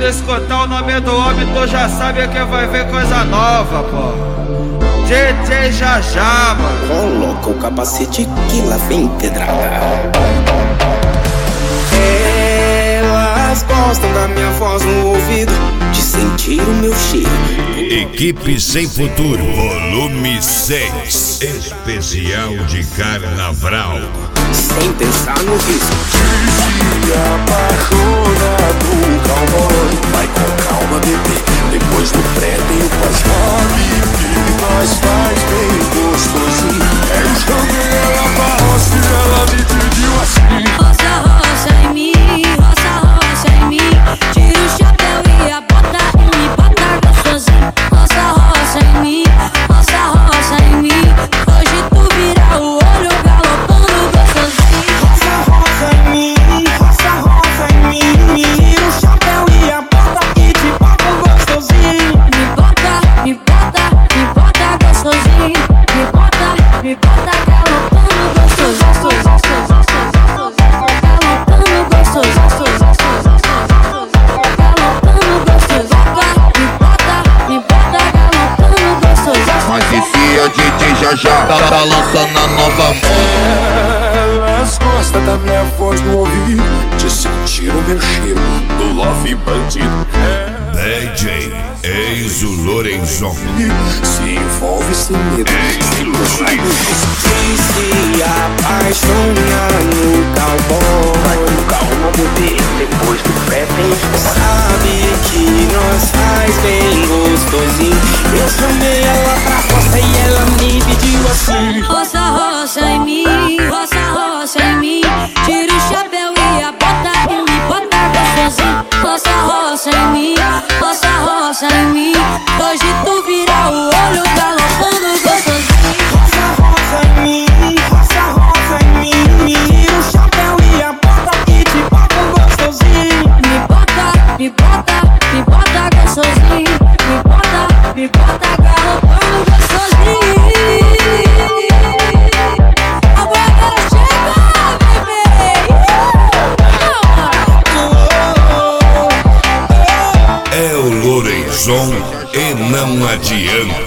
Quando escutar o nome do homem, tu já sabe que vai ver coisa nova, pô. DJ Jajá, mano. Coloca o capacete que lá vem pedrada. Elas gostam da minha voz no ouvido, de sentir o meu cheiro. Equipe Sem Futuro, volume 6, especial de carnaval. Sem pensar no risco. Se apaixona do cowboy. Vai com calma, bebê. Depois do pré tem o pós. Sabe que nós faz bem gostosinho. Eu joguei ela pra roça e ela me pediu assim. Roça, roça em mim, roça em mim. Tira o chapéu e a bota e me bota gostosinho. Roça em mim, roça em mim. Hoje tu vira o olho galopando gostosinho. Roça em mim, roça em mim. Tira o chapéu e a bota e te bota gostosinho. Me bota gostosinho. Me bota galopando gostosinho. Galopando gostosinho. Galopando gostosinho. Me bota galopando gostosinho. Mas esse é o DJ Jajá, tá lançando a nova moda. Elas gostam da minha voz no ouvido, de sentir o meu cheiro do love bandido. DJ Enzo Lorenzon. Se envolve sem medo. Quem se apaixona no cowboy. Vai com calma, bebê. Depois do pré tem. Sabe que nós faz bem gostosinho. Eu chamei ela pra roça e ela me pediu assim. Roça em mim, roça em mim. Tira o chapéu e a bota e me bota gostosinho. Roça em mim, roça em mim. Hoje tu vira o olho galopando gostosinho. Roça em mim, roça em mim. Tira o chapéu e a bota e te bota gostosinho. Me bota gostosinho. Me bota galopando gostosinho. Agora chega, bebê. É o Lorenzon e não adianta.